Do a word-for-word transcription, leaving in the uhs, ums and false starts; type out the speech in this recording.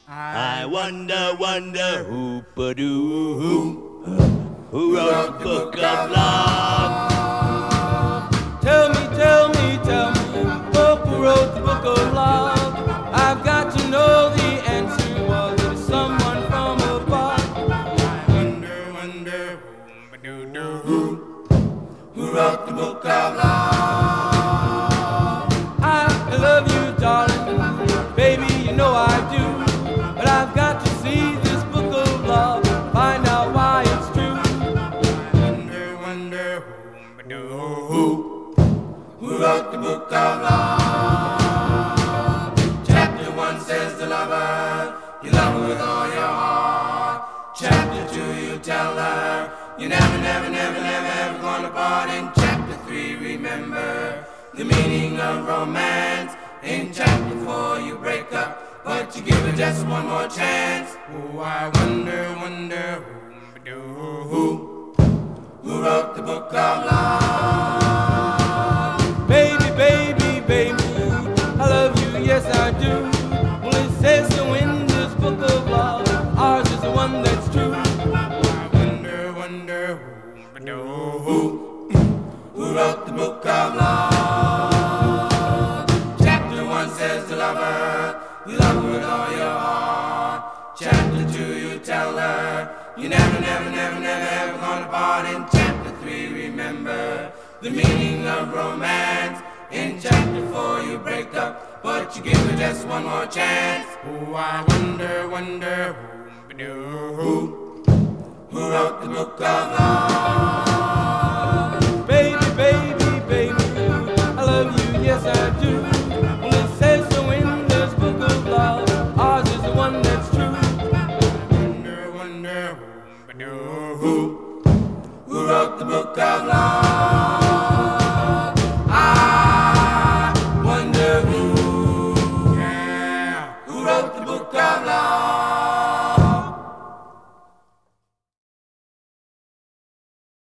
I wonder, wonder, who-ba-doo, who, who wrote the book of love? Tell me, tell me, tell me, who wrote the book of love? I've got to know the answer. Was it someone from above? I wonder, wonder, who-ba-doo-doo, who, who wrote the book of love? I love you, darling, baby, you know I do. But I've got to see this book of love, find out why it's true. I wonder, wonder, who-ba-doo, who, who wrote the book of love? Chapter one says the lover, you love her with all your heart. Chapter two, you tell her, you never, never, never, never, ever gonna part. In chapter three, remember the meaning of romance. In chapter four, you break up, but you give her just one more chance. Oh, I wonder, wonder, who, who, who wrote the book of love? Baby, baby, baby, I love you, yes I do. Well, it says so in this book of love, ours is the one that's true. I wonder, wonder, who, who, who wrote the book of love? Chapter one says the lover, you love her with all your heart. Chapter two, you tell her, you never, never, never, never, ever gonna part. In chapter three, remember the meaning of romance. In chapter four, you break up, but you give her just one more chance. Oh, I wonder, wonder, who, who, who wrote the book of love? Baby, baby, baby, I love you, yes I do. Well, it says so in this book of love, ours is the one that's true. Wonder, wonder, who, who, who wrote the book of love?